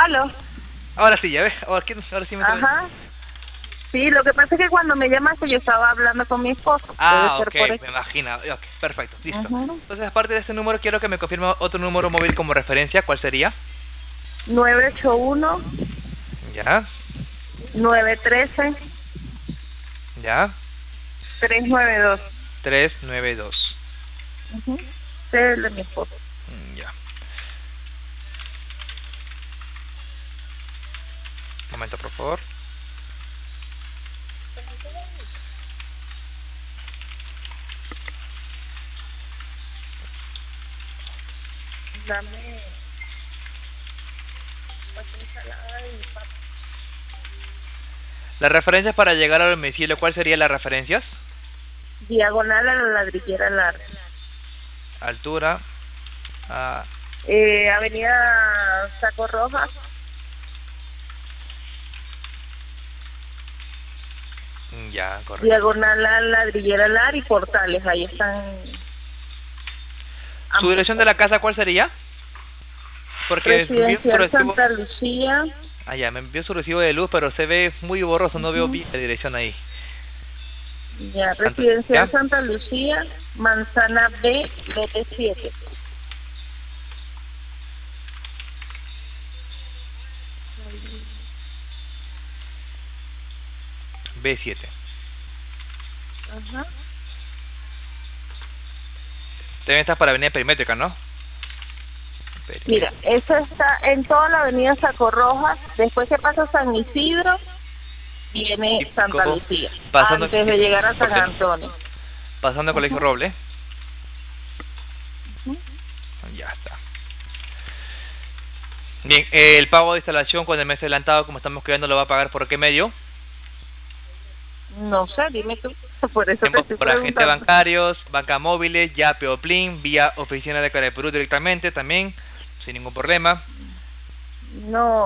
¿Aló? Ahora sí, ya ves, ahora sí me está... Ajá. Sí, lo que pasa es que cuando me llamaste yo estaba hablando con mi esposo. Debe Ah, ser ok, por eso. me imagino. Ok, perfecto, listo. Ujú. Entonces, aparte de este número, quiero que me confirme otro número móvil como referencia. ¿Cuál sería? 981 Ya, 913 ya, 392. 392. Ujú. Ese es el de mi esposo. Ya. Un momento, por favor. Dame pasta ensalada y papa. Las referencias para llegar al domicilio, ¿cuál serían las referencias? Diagonal a la ladrillera larga. Altura. Ah, Avenida Saco Roja. ya, correcto. Diagonal a la ladrillera larga y Portales. Ahí están ¿Su ambos. dirección de la casa cuál sería? Porque me envió su Residencial recibo... Santa Lucía. Ah, ya, me envió su recibo de luz, pero se ve muy borroso, no veo Ujú. bien la dirección ahí. Ya, ¿Ya? Residencial Santa Lucía, Manzana B, lote 7. B7. Ajá. También está para Avenida Perimétrica, ¿no? Mira, eso está en toda la avenida Saco Rojas. Después que pasa San Isidro, viene Santa Perimétrico, Lucía, pasando antes de llegar a San Roble, Antonio. pasando el Colegio Ujú, Roble. ujú. Ya está. Bien, el pago de instalación con el mes adelantado, como estamos creando, ¿lo va a pagar por qué medio? No sé, dime tú. Por eso te estoy Por agentes preguntando. bancarios, banca móviles, Yape o Plin, vía oficina de Cara de Perú directamente también, sin ningún problema. No,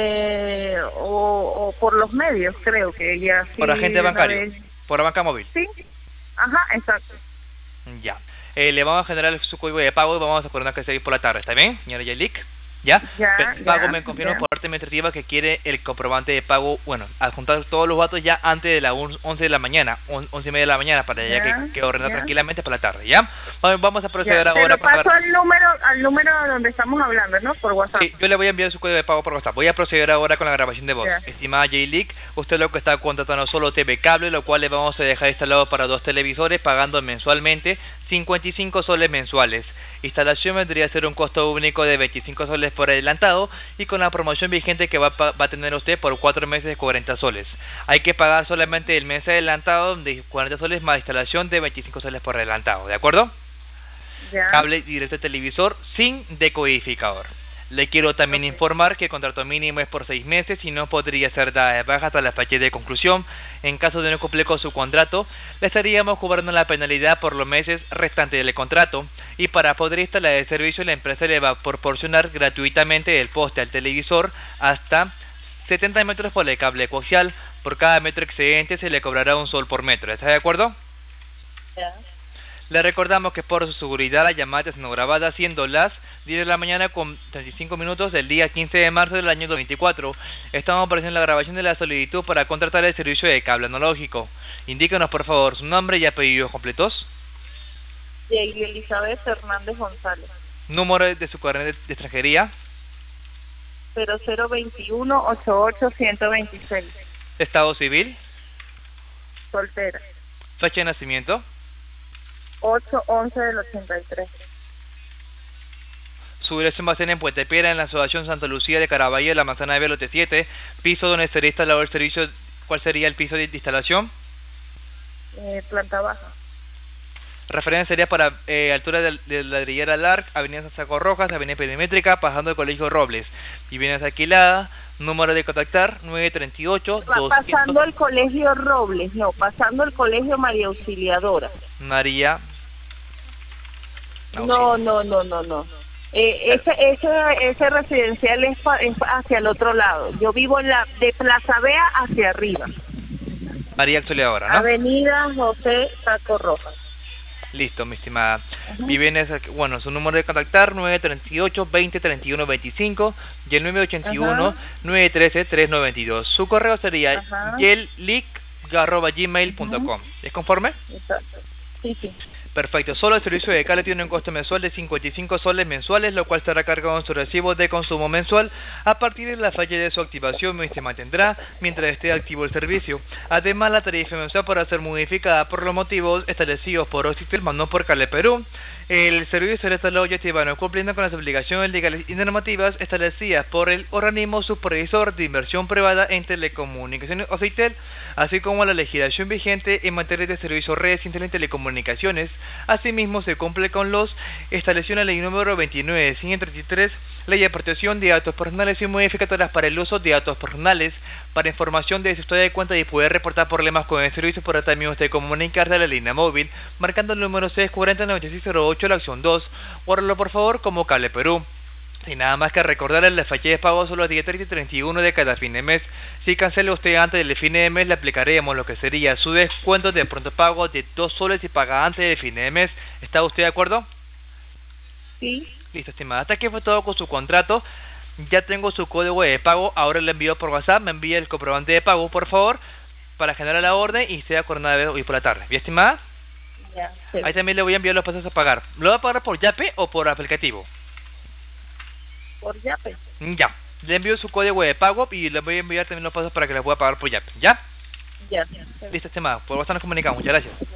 o por los medios, creo que ya sí Por agente de una bancario, vez. por banca móvil. Sí, ajá, exacto. Ya. Le vamos a generar su código de pago y vamos a acordar que se por la tarde. ¿Está bien, señora Yelik? ¿Ya? Ya, El pago ya, me confirma ya. por parte administrativa que quiere el comprobante de pago, bueno, adjuntar todos los datos ya antes de las 11 de la mañana, 11:30 de la mañana, para ya Ya, que ordenar ya, tranquilamente para la tarde, ¿ya? Vamos a proceder ya. Te ahora lo con la... paso al número donde estamos hablando, ¿no? Por WhatsApp. Sí, yo le voy a enviar su código de pago por WhatsApp. Voy a proceder ahora con la grabación de voz. Ya. Estimada J-League, usted lo que está contratando solo TV Cable, lo cual le vamos a dejar instalado para 2 televisores, pagando mensualmente 55 soles mensuales. Instalación vendría a ser un costo único de 25 soles por adelantado y con la promoción vigente que va a tener usted por 4 meses de 40 soles. Hay que pagar solamente el mes adelantado de 40 soles más instalación de 25 soles por adelantado, ¿de acuerdo? Ya. Cable directo de televisor sin decodificador. Le quiero también Ok. informar que el contrato mínimo es por 6 meses y no podría ser dada de baja hasta la fecha de conclusión. En caso de no cumplir con su contrato, le estaríamos cobrando la penalidad por los meses restantes del contrato. Y para poder instalar el servicio, la empresa le va a proporcionar gratuitamente el poste al televisor hasta 70 metros por el cable coaxial. Por cada metro excedente se le cobrará un sol por metro. ¿Está de acuerdo? Ya. Le recordamos que por su seguridad la llamada es no grabada siendo las 10 de la mañana con 35 minutos del día 15 de marzo del año 2024. Estamos ofreciendo la grabación de la solicitud para contratar el servicio de cable analógico. Indíquenos por favor su nombre y apellidos completos, Y Elizabeth Hernández González. número de su carnet de extranjería, 0021 88 126. estado civil, Soltera. fecha de nacimiento, 8/11 del 83. su dirección va a ser en Puente Piedra, en la Asociación Santa Lucía de Caraballo, de la Manzana de Lote 7, piso donde estaría instalado el servicio. ¿Cuál sería el piso de instalación? Planta baja. Referencia sería para altura de la ladrillera Lark, Avenida Saco Rojas, Avenida Perimétrica, pasando el Colegio Robles. Viviendas alquilada, número de contactar 938-200. Pasando el colegio Robles, no, pasando el colegio María Auxiliadora. María. No, no, no, no, no. Ese residencial es hacia el otro lado. Yo vivo en la de Plaza Vea hacia arriba. María Auxiliadora, ¿no? Avenida José Saco Rojas. Listo, mi estimada. Viviendas, bueno, su número de contactar 938-20-31-25 y el 981-913-392. Su correo sería yellic@gmail.com. ¿Es conforme? Exacto. Sí, sí. Perfecto. Solo el servicio de cable tiene un costo mensual de 55 soles mensuales, lo cual será cargado en su recibo de consumo mensual a partir de la fecha de su activación y se mantendrá mientras esté activo el servicio. Además, la tarifa mensual podrá ser modificada por los motivos establecidos por Occitel, más no por Cable Perú. El servicio será instalado y activado cumpliendo con las obligaciones legales y normativas establecidas por el organismo supervisor de inversión privada en telecomunicaciones Occitel, así como la legislación vigente en materia de servicios, redes, internet y telecomunicaciones. Asimismo, se cumple con los establecidos en la ley número 29.133, ley de protección de datos personales y modificatorias para el uso de datos personales. Para información de su historia de cuenta y poder reportar problemas con el servicio, por también usted comunicarse a la línea móvil, marcando el número 640-9608, la opción 2, guárdalo por favor como Cable Perú. Y nada más que recordarle, la fecha de pago son los días 30 y 31 de cada fin de mes. Si cancela usted antes del fin de mes, le aplicaremos lo que sería su descuento de pronto pago de 2 soles si paga antes del fin de mes. ¿Está usted de acuerdo? Sí. Listo, estimada. Hasta aquí fue todo con su contrato. Ya tengo su código de pago, ahora le envío por WhatsApp, me envía el comprobante de pago, por favor, para generar la orden y sea coordinada hoy por la tarde. ¿Bien, estimada? Ya. Sí. Ahí también le voy a enviar los pasos a pagar. ¿Lo va a pagar por Yape o por aplicativo? Por Yape. Ya. Le envío su código de pago y le voy a enviar también los pasos para que le pueda pagar por Yape. ¿Ya? Ya. Listo, estimada. Por WhatsApp nos comunicamos. Muchas gracias.